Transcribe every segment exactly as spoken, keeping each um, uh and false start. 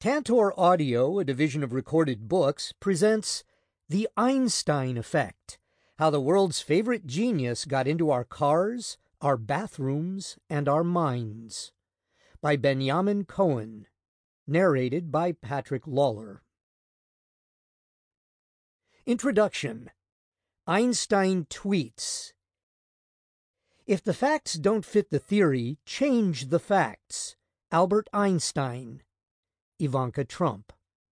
Tantor Audio, a division of Recorded Books, presents The Einstein Effect, How the World's Favorite Genius Got into Our Cars, Our Bathrooms, and Our Minds, by Benjamin Cohen, narrated by Patrick Lawler. Introduction. Einstein tweets, "If the facts don't fit the theory, change the facts. Albert Einstein." Ivanka Trump.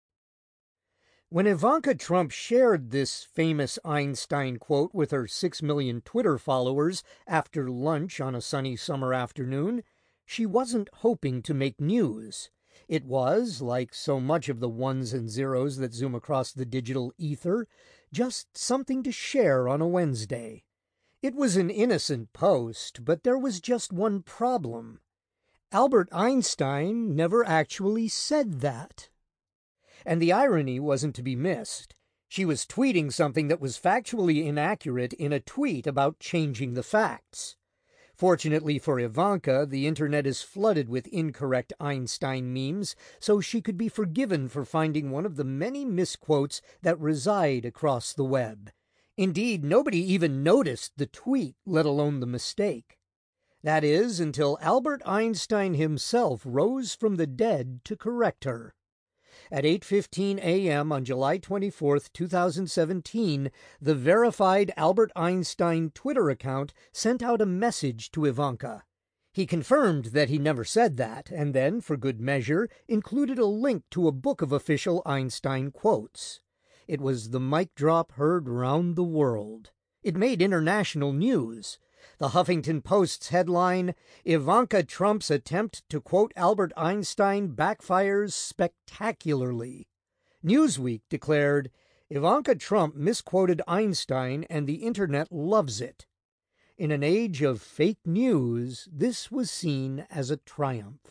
When Ivanka Trump shared this famous Einstein quote with her six million Twitter followers after lunch on a sunny summer afternoon, she wasn't hoping to make news. It was, like so much of the ones and zeros that zoom across the digital ether, just something to share on a Wednesday. It was an innocent post, but there was just one problem. Albert Einstein never actually said that. And the irony wasn't to be missed. She was tweeting something that was factually inaccurate in a tweet about changing the facts. Fortunately for Ivanka, the internet is flooded with incorrect Einstein memes, so she could be forgiven for finding one of the many misquotes that reside across the web. Indeed, nobody even noticed the tweet, let alone the mistake. That is, until Albert Einstein himself rose from the dead to correct her. At eight fifteen a m on July twenty-fourth, two thousand seventeen, the verified Albert Einstein Twitter account sent out a message to Ivanka. He confirmed that he never said that, and then, for good measure, included a link to a book of official Einstein quotes. It was the mic drop heard round the world. It made international news. The Huffington Post's headline, "Ivanka Trump's attempt to quote Albert Einstein backfires spectacularly." Newsweek declared, "Ivanka Trump misquoted Einstein and the internet loves it." In an age of fake news, this was seen as a triumph.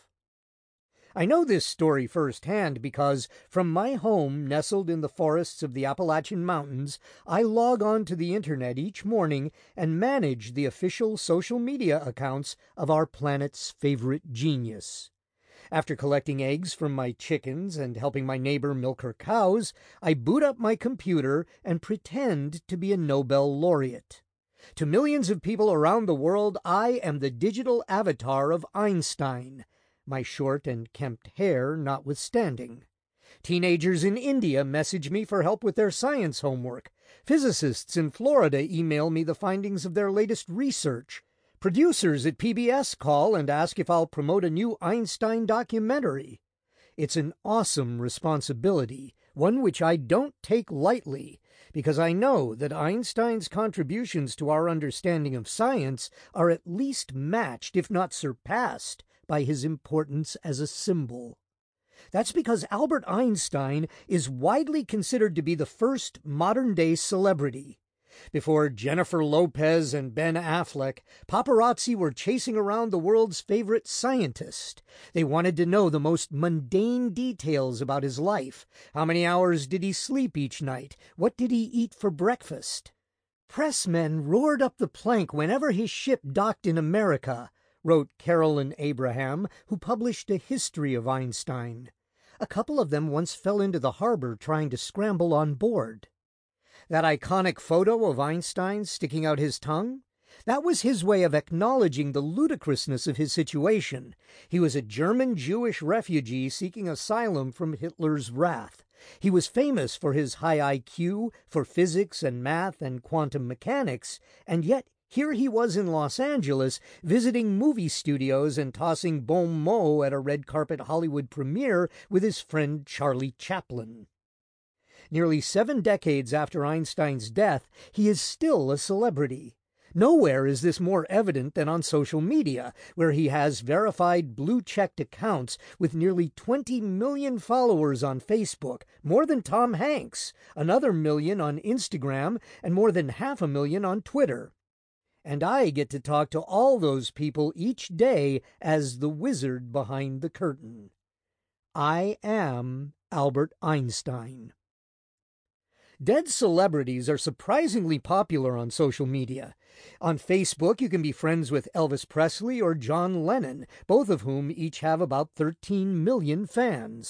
I know this story firsthand because, from my home nestled in the forests of the Appalachian Mountains, I log on to the internet each morning and manage the official social media accounts of our planet's favorite genius. After collecting eggs from my chickens and helping my neighbor milk her cows, I boot up my computer and pretend to be a Nobel laureate. To millions of people around the world, I am the digital avatar of Einstein, my short and kempt hair notwithstanding. Teenagers in India message me for help with their science homework. Physicists in Florida email me the findings of their latest research. Producers at P B S call and ask if I'll promote a new Einstein documentary. It's an awesome responsibility, one which I don't take lightly, because I know that Einstein's contributions to our understanding of science are at least matched, if not surpassed, by his importance as a symbol. That's because Albert Einstein is widely considered to be the first modern-day celebrity. Before Jennifer Lopez and Ben Affleck, paparazzi were chasing around the world's favorite scientist. They wanted to know the most mundane details about his life. How many hours did he sleep each night? What did he eat for breakfast? Pressmen roared up the plank whenever his ship docked in America, wrote Carolyn Abraham, who published a history of Einstein. A couple of them once fell into the harbor trying to scramble on board. That iconic photo of Einstein sticking out his tongue? That was his way of acknowledging the ludicrousness of his situation. He was a German Jewish refugee seeking asylum from Hitler's wrath. He was famous for his high I Q, for physics and math and quantum mechanics, and yet here he was in Los Angeles, visiting movie studios and tossing bon mot at a red carpet Hollywood premiere with his friend Charlie Chaplin. Nearly seven decades after Einstein's death, he is still a celebrity. Nowhere is this more evident than on social media, where he has verified blue-checked accounts with nearly twenty million followers on Facebook, more than Tom Hanks, another million on Instagram, and more than half a million on Twitter. And I get to talk to all those people each day as the wizard behind the curtain. I am Albert Einstein. Dead celebrities are surprisingly popular on social media. On Facebook, you can be friends with Elvis Presley or John Lennon, both of whom each have about thirteen million fans.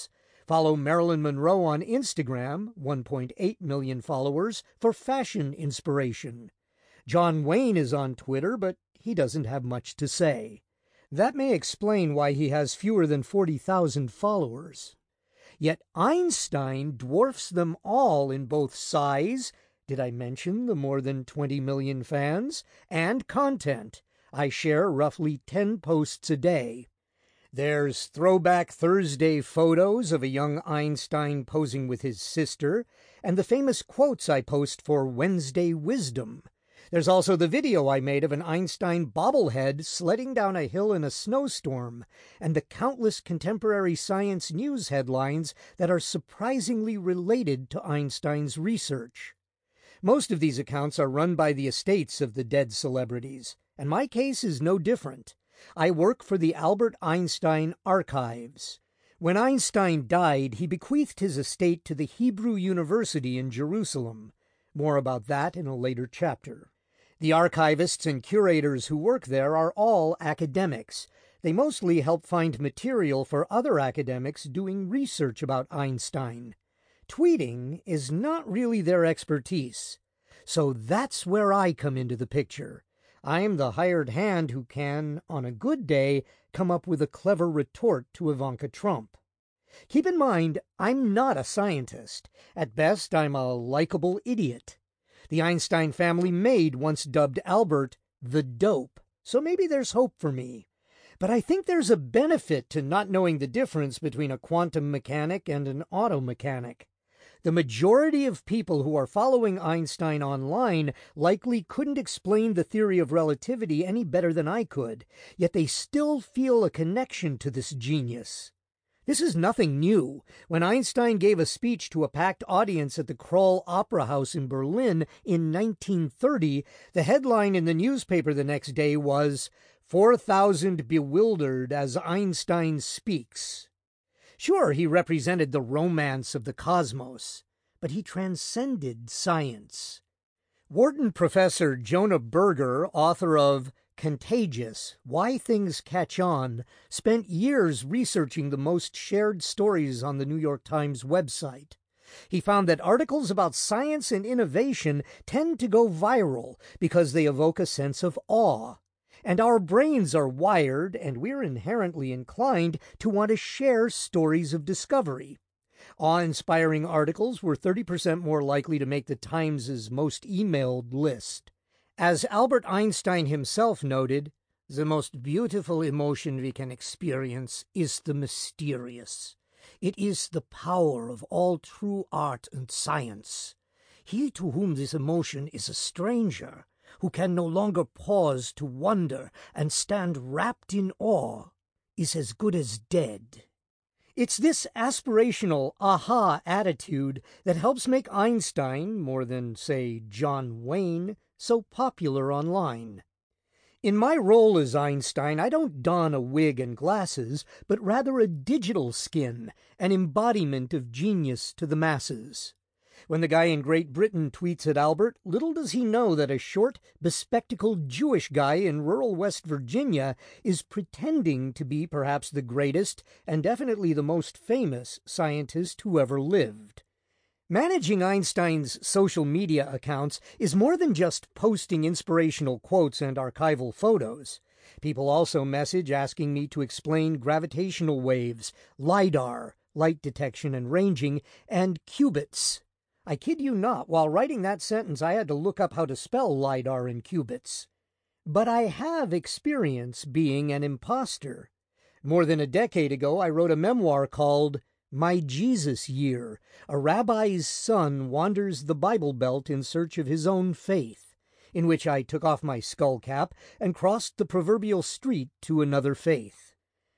Follow Marilyn Monroe on Instagram, one point eight million followers, for fashion inspiration. John Wayne is on Twitter, but he doesn't have much to say. That may explain why he has fewer than forty thousand followers. Yet Einstein dwarfs them all in both size, did I mention the more than twenty million fans, and content. I share roughly ten posts a day. There's Throwback Thursday photos of a young Einstein posing with his sister, and the famous quotes I post for Wednesday Wisdom. There's also the video I made of an Einstein bobblehead sledding down a hill in a snowstorm, and the countless contemporary science news headlines that are surprisingly related to Einstein's research. Most of these accounts are run by the estates of the dead celebrities, and my case is no different. I work for the Albert Einstein Archives. When Einstein died, he bequeathed his estate to the Hebrew University in Jerusalem. More about that in a later chapter. The archivists and curators who work there are all academics. They mostly help find material for other academics doing research about Einstein. Tweeting is not really their expertise. So that's where I come into the picture. I'm the hired hand who can, on a good day, come up with a clever retort to Ivanka Trump. Keep in mind, I'm not a scientist. At best, I'm a likable idiot. The Einstein family maid once dubbed Albert the dope, so maybe there's hope for me. But I think there's a benefit to not knowing the difference between a quantum mechanic and an auto mechanic. The majority of people who are following Einstein online likely couldn't explain the theory of relativity any better than I could, yet they still feel a connection to this genius. This is nothing new. When Einstein gave a speech to a packed audience at the Kroll Opera House in Berlin in nineteen thirty, the headline in the newspaper the next day was, four thousand bewildered as Einstein speaks. Sure, he represented the romance of the cosmos, but he transcended science. Wharton professor Jonah Berger, author of Contagious: Why Things Catch On, spent years researching the most shared stories on the New York Times website. He found that articles about science and innovation tend to go viral because they evoke a sense of awe. And our brains are wired, and we're inherently inclined to want to share stories of discovery. Awe-inspiring articles were thirty percent more likely to make the Times' most emailed list. As Albert Einstein himself noted, the most beautiful emotion we can experience is the mysterious. It is the power of all true art and science. He to whom this emotion is a stranger, who can no longer pause to wonder and stand wrapped in awe, is as good as dead. It's this aspirational aha attitude that helps make Einstein, more than, say, John Wayne, so popular online. In my role as Einstein, I don't don a wig and glasses, but rather a digital skin, an embodiment of genius to the masses. When the guy in Great Britain tweets at Albert, little does he know that a short, bespectacled Jewish guy in rural West Virginia is pretending to be perhaps the greatest and definitely the most famous scientist who ever lived. Managing Einstein's social media accounts is more than just posting inspirational quotes and archival photos. People also message asking me to explain gravitational waves, LiDAR, light detection and ranging, and qubits. I kid you not, while writing that sentence I had to look up how to spell LiDAR and qubits. But I have experience being an imposter. More than a decade ago I wrote a memoir called My Jesus Year. A rabbi's son wanders the Bible Belt in search of his own faith, in which I took off my skull cap and crossed the proverbial street to another faith.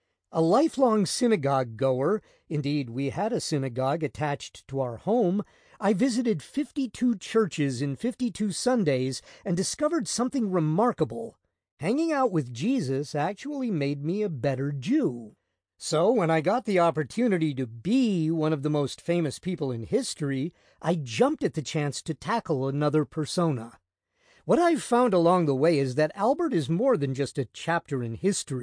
A lifelong synagogue goer, indeed we had a synagogue attached to our home, I visited fifty-two churches in fifty-two Sundays and discovered something remarkable. Hanging out with Jesus actually made me a better Jew. So when I got the opportunity to be one of the most famous people in history, I jumped at the chance to tackle another persona. What I've found along the way is that Albert is more than just a chapter in history.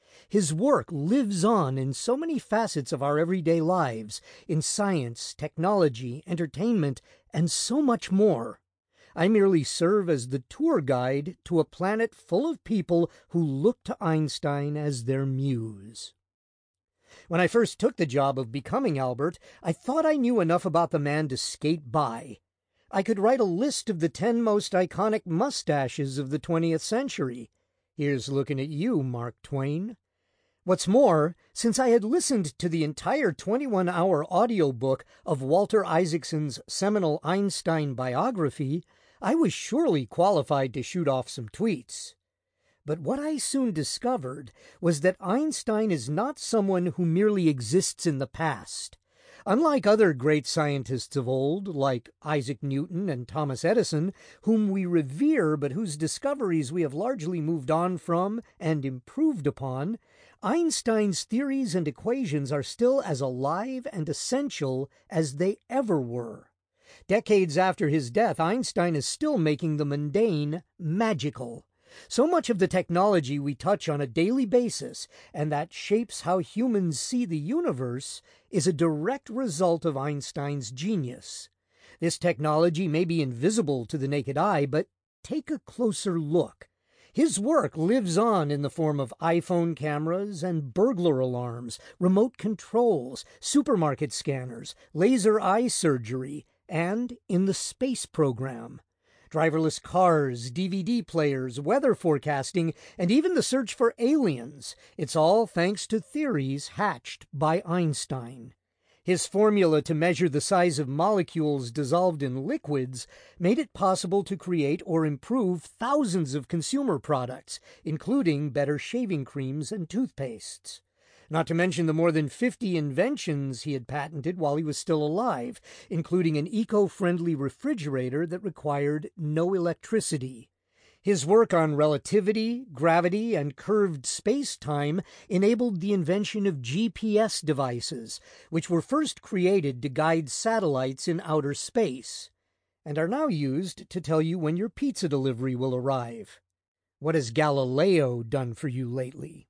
His work lives on in so many facets of our everyday lives, in science, technology, entertainment, and so much more. I merely serve as the tour guide to a planet full of people who look to Einstein as their muse. When I first took the job of becoming Albert, I thought I knew enough about the man to skate by. I could write a list of the ten most iconic mustaches of the twentieth century. Here's looking at you, Mark Twain. What's more, since I had listened to the entire twenty-one hour audiobook of Walter Isaacson's seminal Einstein biography, I was surely qualified to shoot off some tweets. But what I soon discovered was that Einstein is not someone who merely exists in the past. Unlike other great scientists of old, like Isaac Newton and Thomas Edison, whom we revere but whose discoveries we have largely moved on from and improved upon, Einstein's theories and equations are still as alive and essential as they ever were. Decades after his death, Einstein is still making the mundane magical. So much of the technology we touch on a daily basis, and that shapes how humans see the universe, is a direct result of Einstein's genius. This technology may be invisible to the naked eye, but take a closer look. His work lives on in the form of iPhone cameras and burglar alarms, remote controls, supermarket scanners, laser eye surgery, and in the space program. Driverless cars, D V D players, weather forecasting, and even the search for aliens. It's all thanks to theories hatched by Einstein. His formula to measure the size of molecules dissolved in liquids made it possible to create or improve thousands of consumer products, including better shaving creams and toothpastes. Not to mention the more than fifty inventions he had patented while he was still alive, including an eco-friendly refrigerator that required no electricity. His work on relativity, gravity, and curved space-time enabled the invention of G P S devices, which were first created to guide satellites in outer space, and are now used to tell you when your pizza delivery will arrive. What has Galileo done for you lately?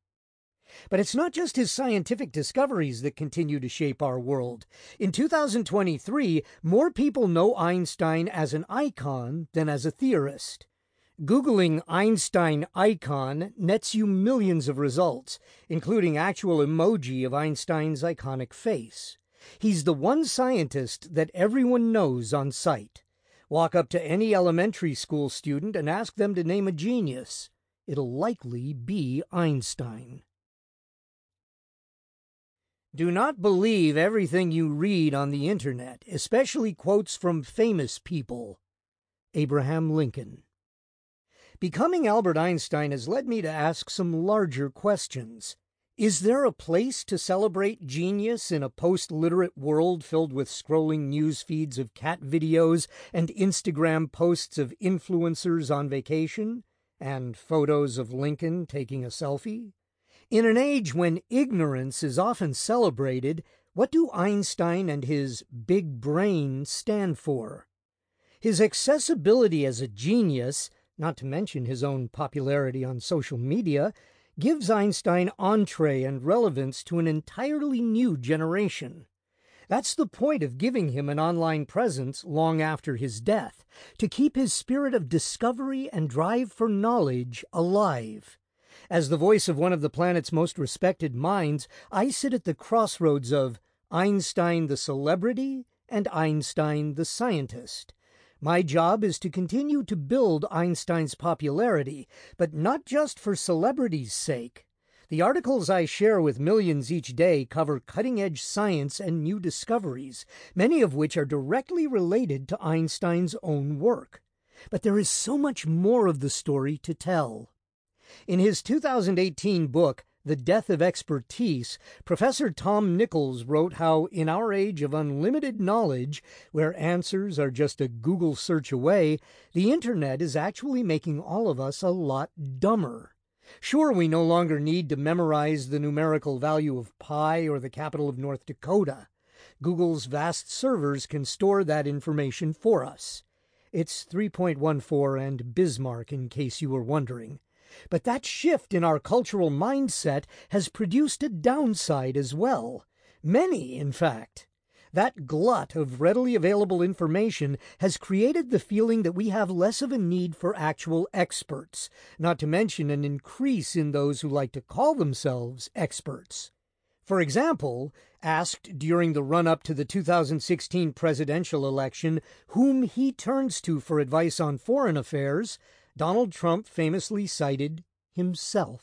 But it's not just his scientific discoveries that continue to shape our world. In two thousand twenty-three, more people know Einstein as an icon than as a theorist. Googling Einstein icon nets you millions of results, including actual emoji of Einstein's iconic face. He's the one scientist that everyone knows on sight. Walk up to any elementary school student and ask them to name a genius. It'll likely be Einstein. Do not believe everything you read on the internet, especially quotes from famous people. Abraham Lincoln. Becoming Albert Einstein has led me to ask some larger questions. Is there a place to celebrate genius in a post-literate world filled with scrolling news feeds of cat videos and Instagram posts of influencers on vacation, and photos of Lincoln taking a selfie? In an age when ignorance is often celebrated, what do Einstein and his big brain stand for? His accessibility as a genius, not to mention his own popularity on social media, gives Einstein entree and relevance to an entirely new generation. That's the point of giving him an online presence long after his death, to keep his spirit of discovery and drive for knowledge alive. As the voice of one of the planet's most respected minds, I sit at the crossroads of Einstein the celebrity and Einstein the scientist. My job is to continue to build Einstein's popularity, but not just for celebrity's sake. The articles I share with millions each day cover cutting-edge science and new discoveries, many of which are directly related to Einstein's own work. But there is so much more of the story to tell. In his two thousand eighteen book, The Death of Expertise, Professor Tom Nichols wrote how, in our age of unlimited knowledge, where answers are just a Google search away, the internet is actually making all of us a lot dumber. Sure, we no longer need to memorize the numerical value of pi or the capital of North Dakota. Google's vast servers can store that information for us. It's three point one four and Bismarck, in case you were wondering. But that shift in our cultural mindset has produced a downside as well. Many, in fact. That glut of readily available information has created the feeling that we have less of a need for actual experts, not to mention an increase in those who like to call themselves experts. For example, asked during the run-up to the two thousand sixteen presidential election whom he turns to for advice on foreign affairs, Donald Trump famously cited himself.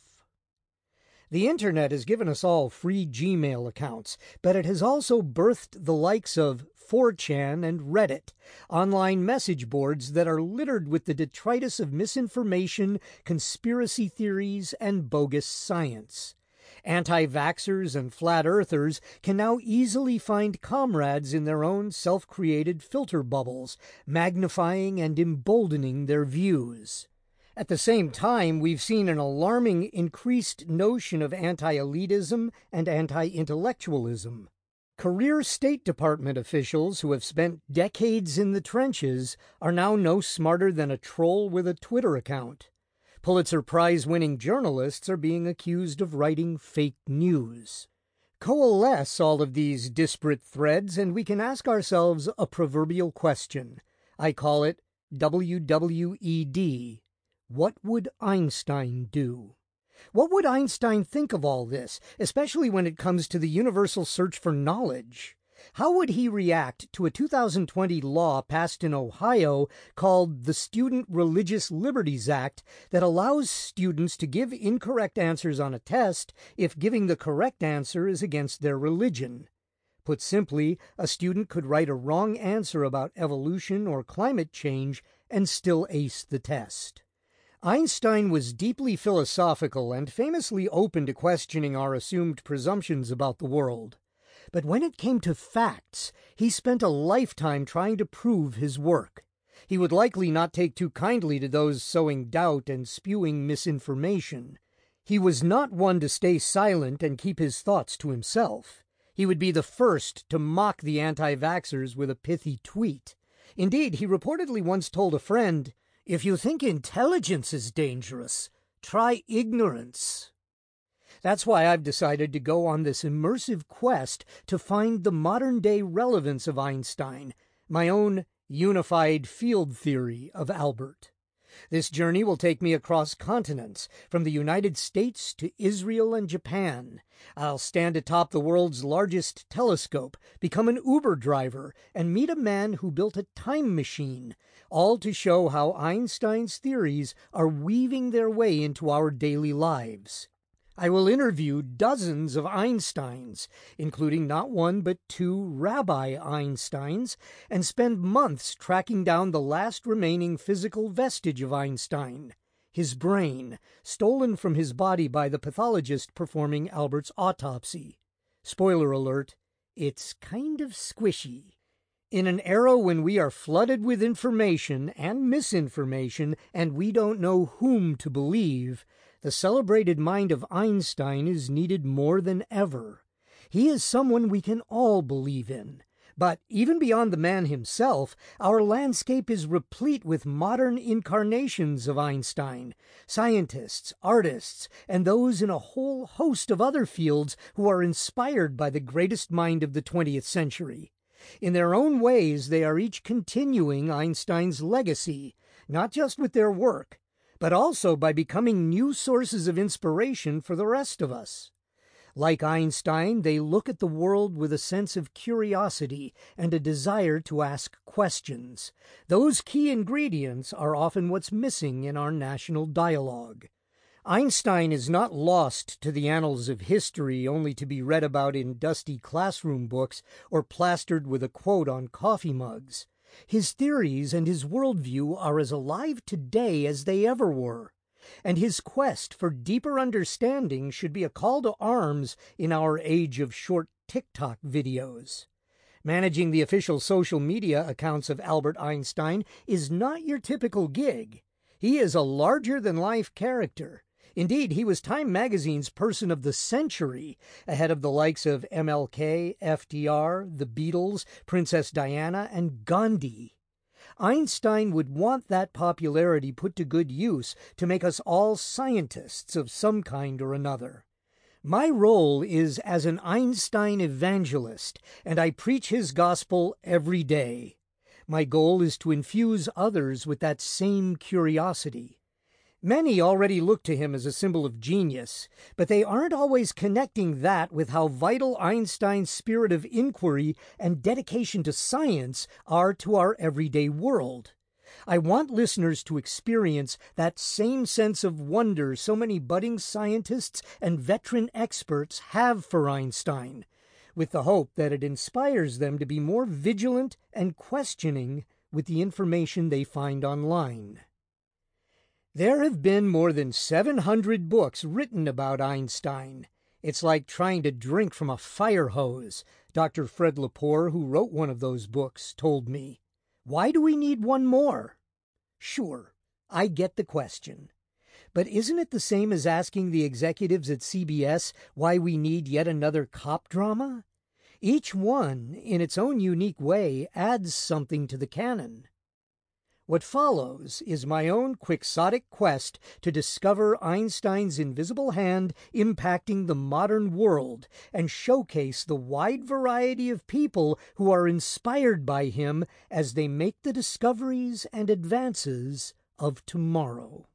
The internet has given us all free Gmail accounts, but it has also birthed the likes of four chan and Reddit, online message boards that are littered with the detritus of misinformation, conspiracy theories, and bogus science. Anti-vaxxers and flat earthers can now easily find comrades in their own self-created filter bubbles, magnifying and emboldening their views. At the same time, we've seen an alarming increased notion of anti-elitism and anti-intellectualism. Career State Department officials who have spent decades in the trenches are now no smarter than a troll with a Twitter account. Pulitzer Prize-winning journalists are being accused of writing fake news. Coalesce all of these disparate threads, and we can ask ourselves a proverbial question. I call it W W E D. What would Einstein do? What would Einstein think of all this, especially when it comes to the universal search for knowledge? How would he react to a two thousand twenty law passed in Ohio called the Student Religious Liberties Act that allows students to give incorrect answers on a test if giving the correct answer is against their religion? Put simply, a student could write a wrong answer about evolution or climate change and still ace the test. Einstein was deeply philosophical and famously open to questioning our assumed presumptions about the world. But when it came to facts, he spent a lifetime trying to prove his work. He would likely not take too kindly to those sowing doubt and spewing misinformation. He was not one to stay silent and keep his thoughts to himself. He would be the first to mock the anti-vaxxers with a pithy tweet. Indeed, he reportedly once told a friend, "If you think intelligence is dangerous, try ignorance." That's why I've decided to go on this immersive quest to find the modern-day relevance of Einstein, my own unified field theory of Albert. This journey will take me across continents, from the United States to Israel and Japan. I'll stand atop the world's largest telescope, become an Uber driver, and meet a man who built a time machine, all to show how Einstein's theories are weaving their way into our daily lives. I will interview dozens of Einsteins, including not one but two Rabbi Einsteins, and spend months tracking down the last remaining physical vestige of Einstein, his brain, stolen from his body by the pathologist performing Albert's autopsy. Spoiler alert, it's kind of squishy. In an era when we are flooded with information and misinformation, and we don't know whom to believe, the celebrated mind of Einstein is needed more than ever. He is someone we can all believe in. But even beyond the man himself, our landscape is replete with modern incarnations of Einstein, scientists, artists, and those in a whole host of other fields who are inspired by the greatest mind of the twentieth century. In their own ways, they are each continuing Einstein's legacy, not just with their work, but also by becoming new sources of inspiration for the rest of us. Like Einstein, they look at the world with a sense of curiosity and a desire to ask questions. Those key ingredients are often what's missing in our national dialogue. Einstein is not lost to the annals of history only to be read about in dusty classroom books or plastered with a quote on coffee mugs. His theories and his worldview are as alive today as they ever were, and his quest for deeper understanding should be a call to arms in our age of short TikTok videos. Managing the official social media accounts of Albert Einstein is not your typical gig. He is a larger-than-life character. Indeed, he was Time magazine's Person of the Century, ahead of the likes of M L K, F D R, the Beatles, Princess Diana, and Gandhi. Einstein would want that popularity put to good use to make us all scientists of some kind or another. My role is as an Einstein evangelist, and I preach his gospel every day. My goal is to infuse others with that same curiosity. Many already look to him as a symbol of genius, but they aren't always connecting that with how vital Einstein's spirit of inquiry and dedication to science are to our everyday world. I want listeners to experience that same sense of wonder so many budding scientists and veteran experts have for Einstein, with the hope that it inspires them to be more vigilant and questioning with the information they find online. There have been more than seven hundred books written about Einstein. It's like trying to drink from a fire hose, Doctor Fred Lepore, who wrote one of those books, told me. Why do we need one more? Sure, I get the question. But isn't it the same as asking the executives at C B S why we need yet another cop drama? Each one, in its own unique way, adds something to the canon. What follows is my own quixotic quest to discover Einstein's invisible hand impacting the modern world and showcase the wide variety of people who are inspired by him as they make the discoveries and advances of tomorrow.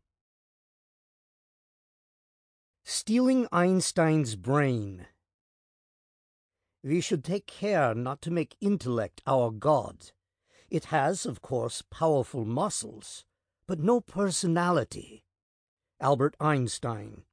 Stealing Einstein's Brain. We should take care not to make intellect our god. It has, of course, powerful muscles, but no personality. Albert Einstein.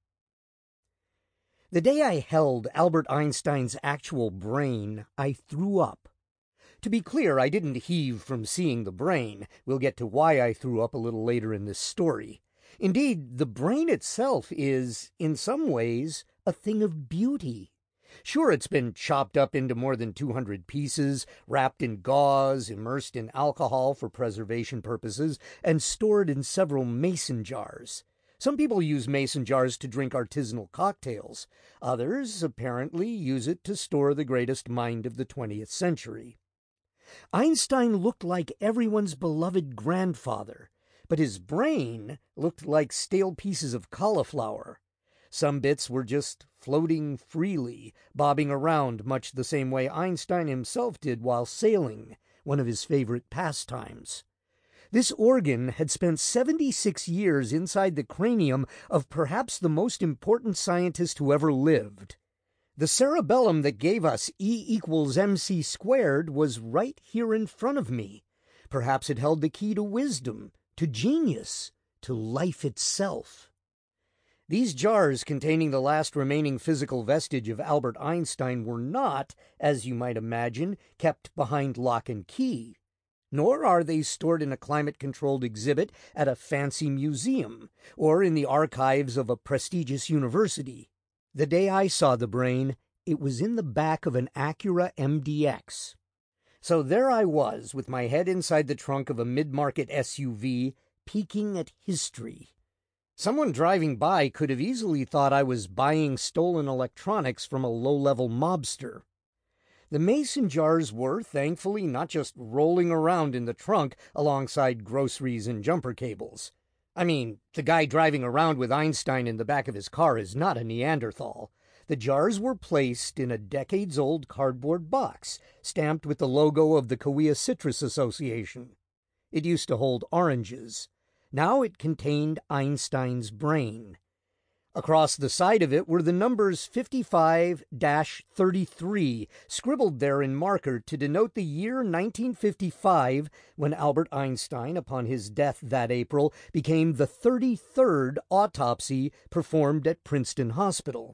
The day I held Albert Einstein's actual brain, I threw up. To be clear, I didn't heave from seeing the brain. We'll get to why I threw up a little later in this story. Indeed, the brain itself is, in some ways, a thing of beauty. Sure, it's been chopped up into more than two hundred pieces, wrapped in gauze, immersed in alcohol for preservation purposes, and stored in several mason jars. Some people use mason jars to drink artisanal cocktails. Others, apparently, use it to store the greatest mind of the twentieth century. Einstein looked like everyone's beloved grandfather, but his brain looked like stale pieces of cauliflower. Some bits were just floating freely, bobbing around much the same way Einstein himself did while sailing, one of his favorite pastimes. This organ had spent seventy-six years inside the cranium of perhaps the most important scientist who ever lived. The cerebellum that gave us E equals mc squared was right here in front of me. Perhaps it held the key to wisdom, to genius, to life itself. These jars containing the last remaining physical vestige of Albert Einstein were not, as you might imagine, kept behind lock and key. Nor are they stored in a climate-controlled exhibit at a fancy museum, or in the archives of a prestigious university. The day I saw the brain, it was in the back of an Acura M D X. So there I was, with my head inside the trunk of a mid-market S U V, peeking at history. Someone driving by could have easily thought I was buying stolen electronics from a low-level mobster. The mason jars were, thankfully, not just rolling around in the trunk alongside groceries and jumper cables. I mean, the guy driving around with Einstein in the back of his car is not a Neanderthal. The jars were placed in a decades-old cardboard box, stamped with the logo of the Cahuilla Citrus Association. It used to hold oranges. Now it contained Einstein's brain. Across the side of it were the numbers fifty-five dash thirty-three, scribbled there in marker to denote the year nineteen fifty-five, when Albert Einstein, upon his death that April, became the thirty-third autopsy performed at Princeton Hospital.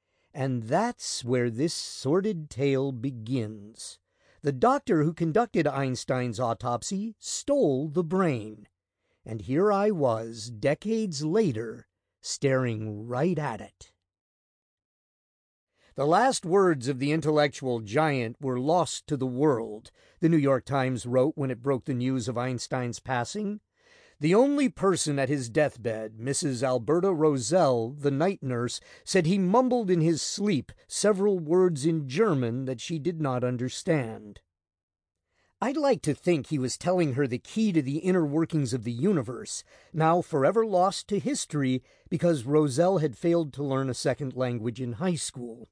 And that's where this sordid tale begins. The doctor who conducted Einstein's autopsy stole the brain. And here I was, decades later, staring right at it. The last words of the intellectual giant were lost to the world, the New York Times wrote when it broke the news of Einstein's passing. The only person at his deathbed, Missus Alberta Roselle, the night nurse, said he mumbled in his sleep several words in German that she did not understand. I'd like to think he was telling her the key to the inner workings of the universe, now forever lost to history because Roselle had failed to learn a second language in high school.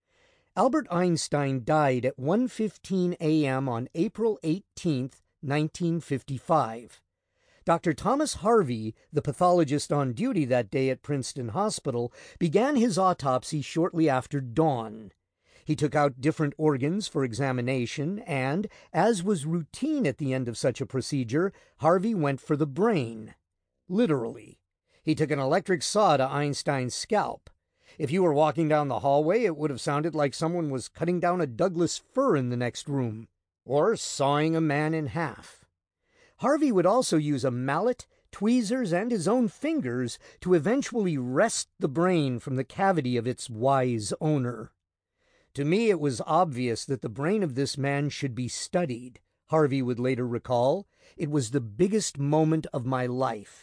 Albert Einstein died at one fifteen a m on April eighteenth, nineteen fifty-five. Doctor Thomas Harvey, the pathologist on duty that day at Princeton Hospital, began his autopsy shortly after dawn. He took out different organs for examination, and, as was routine at the end of such a procedure, Harvey went for the brain. Literally. He took an electric saw to Einstein's scalp. If you were walking down the hallway, it would have sounded like someone was cutting down a Douglas fir in the next room, or sawing a man in half. Harvey would also use a mallet, tweezers, and his own fingers to eventually wrest the brain from the cavity of its wise owner. To me, it was obvious that the brain of this man should be studied, Harvey would later recall. It was the biggest moment of my life.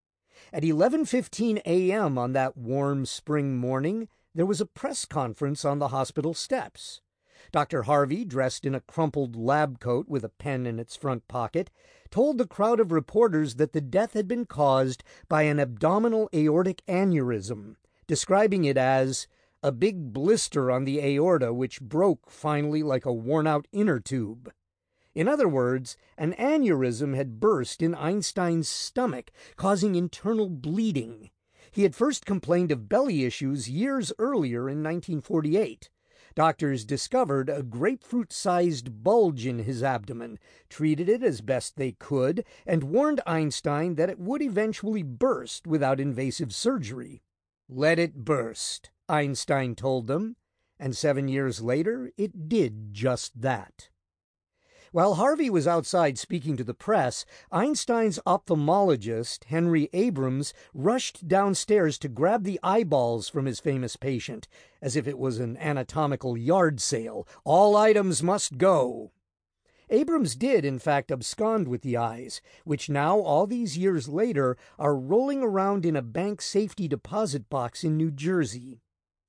At eleven fifteen a m on that warm spring morning, there was a press conference on the hospital steps. Doctor Harvey, dressed in a crumpled lab coat with a pen in its front pocket, told the crowd of reporters that the death had been caused by an abdominal aortic aneurysm, describing it as a big blister on the aorta which broke finally like a worn-out inner tube. In other words, an aneurysm had burst in Einstein's stomach, causing internal bleeding. He had first complained of belly issues years earlier in nineteen forty-eight. Doctors discovered a grapefruit-sized bulge in his abdomen, treated it as best they could, and warned Einstein that it would eventually burst without invasive surgery. "Let it burst," Einstein told them, and seven years later it did just that. While Harvey was outside speaking to the press, Einstein's ophthalmologist, Henry Abrams, rushed downstairs to grab the eyeballs from his famous patient, as if it was an anatomical yard sale. All items must go. Abrams did, in fact, abscond with the eyes, which now, all these years later, are rolling around in a bank safety deposit box in New Jersey.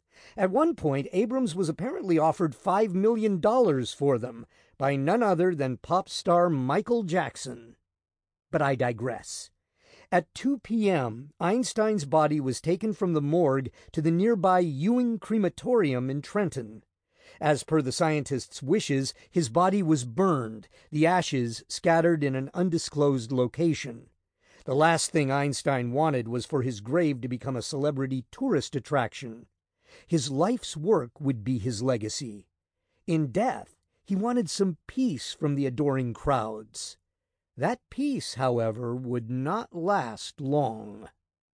At one point, Abrams was apparently offered five million dollars for them by none other than pop star Michael Jackson. But I digress. At two p m, Einstein's body was taken from the morgue to the nearby Ewing Crematorium in Trenton. As per the scientist's wishes, his body was burned, the ashes scattered in an undisclosed location. The last thing Einstein wanted was for his grave to become a celebrity tourist attraction. His life's work would be his legacy. In death, he wanted some peace from the adoring crowds. That peace, however, would not last long.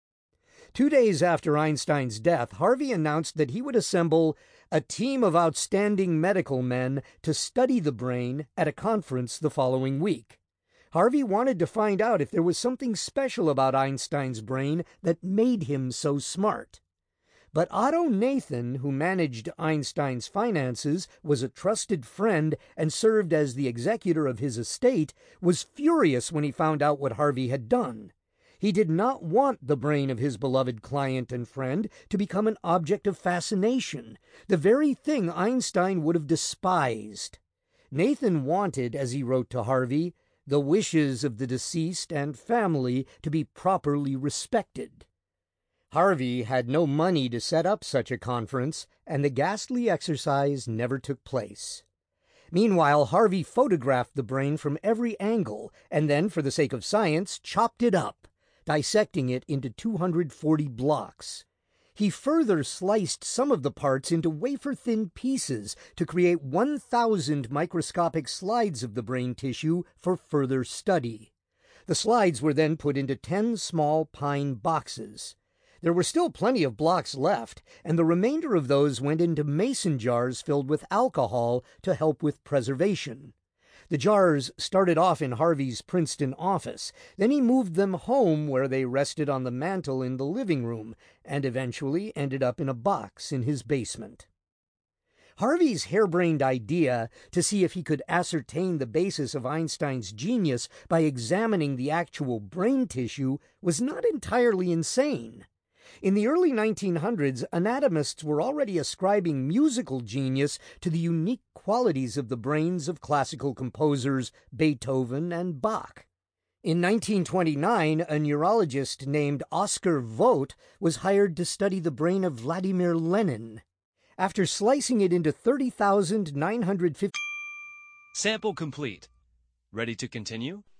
Two days after Einstein's death, Harvey announced that he would assemble a team of outstanding medical men to study the brain at a conference the following week. Harvey wanted to find out if there was something special about Einstein's brain that made him so smart. But Otto Nathan, who managed Einstein's finances, was a trusted friend, and served as the executor of his estate, was furious when he found out what Harvey had done. He did not want the brain of his beloved client and friend to become an object of fascination, the very thing Einstein would have despised. Nathan wanted, as he wrote to Harvey, the wishes of the deceased and family to be properly respected. Harvey had no money to set up such a conference, and the ghastly exercise never took place. Meanwhile, Harvey photographed the brain from every angle, and then, for the sake of science, chopped it up, dissecting it into two hundred forty blocks. He further sliced some of the parts into wafer-thin pieces to create one thousand microscopic slides of the brain tissue for further study. The slides were then put into ten small pine boxes. There were still plenty of blocks left, and the remainder of those went into mason jars filled with alcohol to help with preservation. The jars started off in Harvey's Princeton office. Then he moved them home, where they rested on the mantel in the living room, and eventually ended up in a box in his basement. Harvey's harebrained idea to see if he could ascertain the basis of Einstein's genius by examining the actual brain tissue was not entirely insane. In the early nineteen hundreds, anatomists were already ascribing musical genius to the unique qualities of the brains of classical composers Beethoven and Bach. In nineteen twenty-nine, a neurologist named Oscar Vogt was hired to study the brain of Vladimir Lenin. After slicing it into thirty thousand nine hundred fifty... Sample complete. Ready to continue?